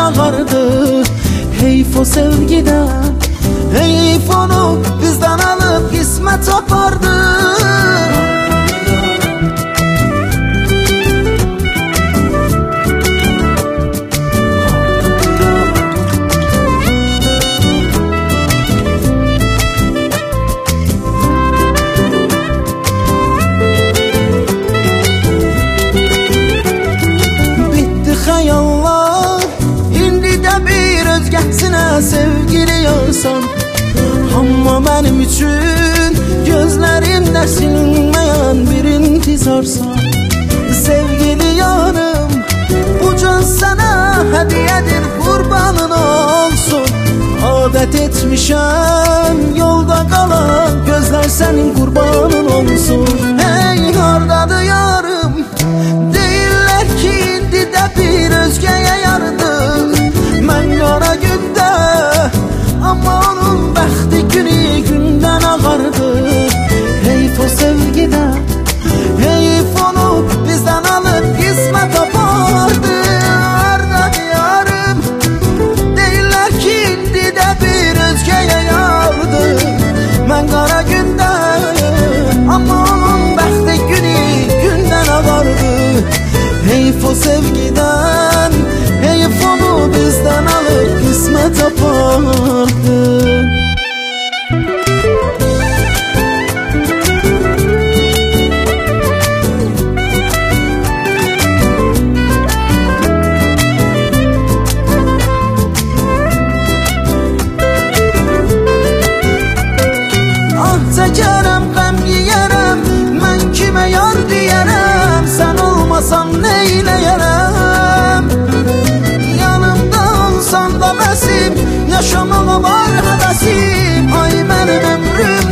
ağardı. Heyf o sevgiden, heyf onu bizden alıp kısmet apardı. Xəyallar, indi də bir özgəsinə sevgili yarsan. Amma mənim üçün gözlərimdə silinməyən bir intizarsan. Sevgili yarım, bu can sənə hədiyyədir, qurbanın olsun. Adət etmişəm yolda qalan, gözlər sənin qurbanın olsun. Hey, hardadır yarım, deyirlər ki indi də bir özgəyə yardım. Mən qara gündə, amma onun bəxti günü gündən ağardı. Heyf o sevgidən, heyf onu bizdən alıb qismət apardı. Hardadır yarım, deyirlər ki indi də bir özgəyə yardım. Mən qara gündə, amma onun bəxti günü gündən ağardı. Heyf o sevgiden, heyf onu bizden alıp kısmet apardı. Ah çəkərəm, qəm yiyərəm, mən kimə yar deyərəm, sən olmasan neyləyərəm? Yanımda olsan da bəsim, yaşamağa var həvəsim. Ay mənim ömrüm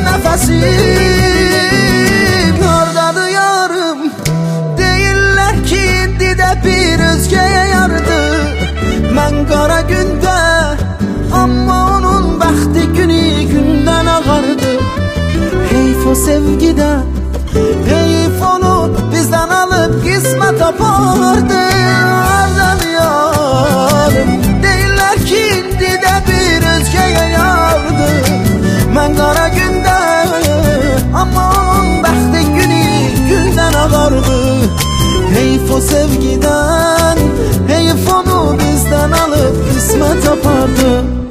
nəfəsim. Hardadır yarım, deyirlər ki indi də bir özgəyə yardı. Mən qara gündə, amma onun bəxti günü gündən ağardı. Heyf o sevgidən, heyf onu bizden alıp kısmet apardı. Hardadır yarım, deyirlər ki indi də bir özgəyə yardı. Mən qara gündə, amma onun bəxti günü gündən ağardı. Heyf o sevgiden, heyf onu bizden alıp kısmet apardı.